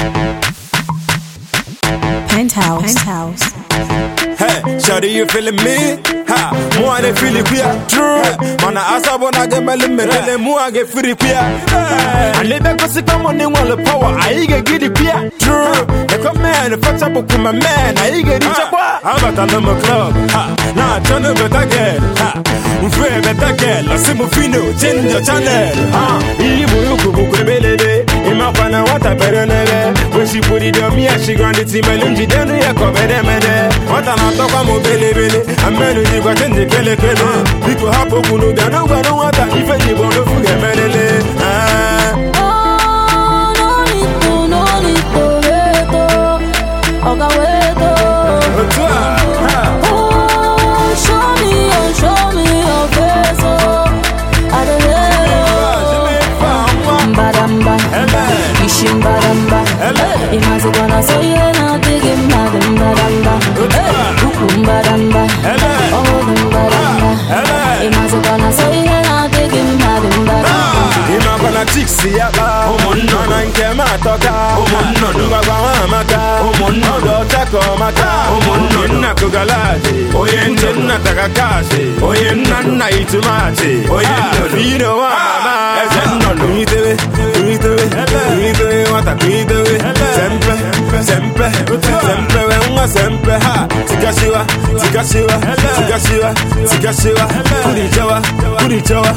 Penthouse. Hey, shawty, you feeling me? Ha, more than feel it queer. True. Man, I ask about I get my limit, and more I get free queer. And let that go come on in all the power. I get it queer. True. They come man, the fetch up with my man. I get it. How about a number club? Ha, now turn a better girl. Ha, free better girl. I see my fino, change your channel. Ha, you could be lady. In my pana, what I better never. When she put it on me, she granted it to my lungi, then we are covered. What I'm talking about, baby, I'm melody, but in the pele. People have to know that no one know what I even you want to forget, melody. Show me your face, I don't know. Badamba, Ishin Badamba, Imazugana, so you're not digging Badamba, Badamba, oh, Badamba, Imazugana, so you're not digging Badamba. Imagana Tixi, Omono, and Kamatoka, Omono, Maka, Omono, Taco Maka, Omono, Nakugalaji, Oyen, Natakakashi, Oyen, Nana Itumati, Oyen, you know what, what I sempre, ha, Tikashiwa, Kurijawa,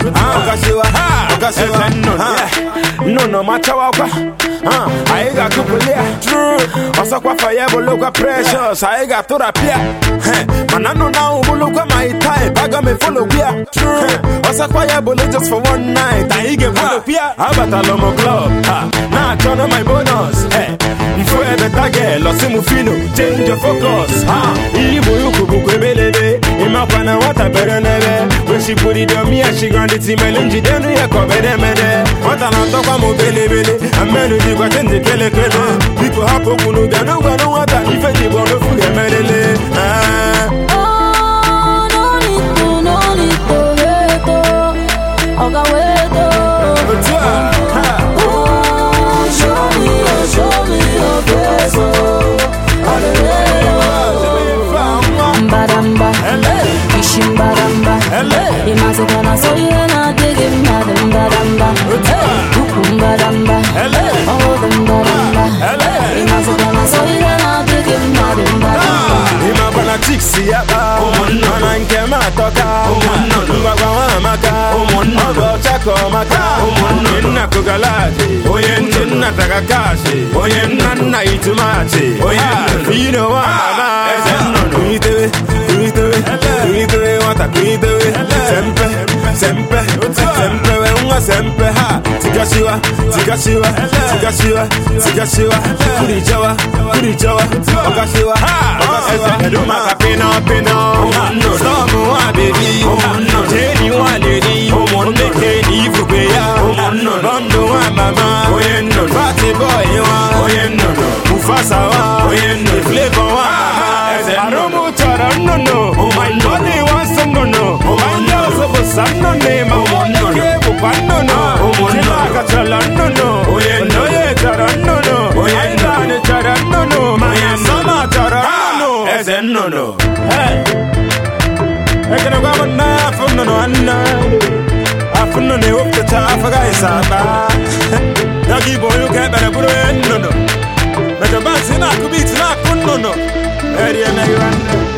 no matter what, I got to play. True, also quite fire, look precious. I got to appear. Man, I know now, look at my type. I got me full of beer. True, also quite just for one night. I get full of beer. How about a Lomo Club? Now I turn on my bonus. Hey, for a better girl, or Simufino, change your focus. You could be lady. In my pana, what I better never. When she put it on me, she granted it to my lungi, then we are covered. What I'm talking about, baby, I'm melody, but in the pele. People have to know that no one know what I even you want to forget, melody. No need to show me your face, Badamba, Ishin Badamba, Imazugana, so you're not digging Badamba, Badamba, oh, Badamba, Imazugana, so you're not digging Badamba. Imagana Tixi, Omono, and Kamatoka, Omono, Maka, Omono, Taco Maka, Omono, Nakugalaji, Oyen, Natakakashi, Oyen, Nana Itumati, Oyen, you know what, sempre, ha, Tikashiwa, Kurijawa, Okashiwa, Eduma, Pino, Storm, baby, Jenny, one lady, Monday, Fubea, Bondo, Mama, Party boy, Mufasa, Flavor, Aromo, no, my body wants some no, my nose of a son, no name, no, no. Hey, I can go on now from no one. I feel no name of the top of guys. Now, give you get better. No. But the man's in a could be not no.